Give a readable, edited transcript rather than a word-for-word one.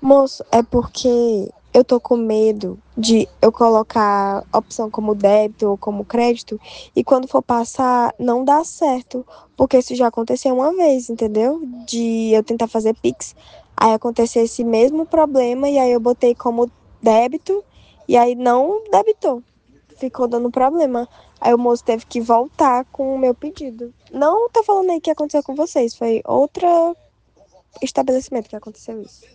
Moço, é porque eu tô com medo de eu colocar opção como débito ou como crédito e quando for passar não dá certo. Porque isso já aconteceu uma vez, entendeu? De eu tentar fazer Pix, aí aconteceu esse mesmo problema e aí eu botei como débito e aí não debitou. Ficou dando problema. Aí o moço teve que voltar com o meu pedido. Não tô falando aí que aconteceu com vocês, foi outro estabelecimento que aconteceu isso.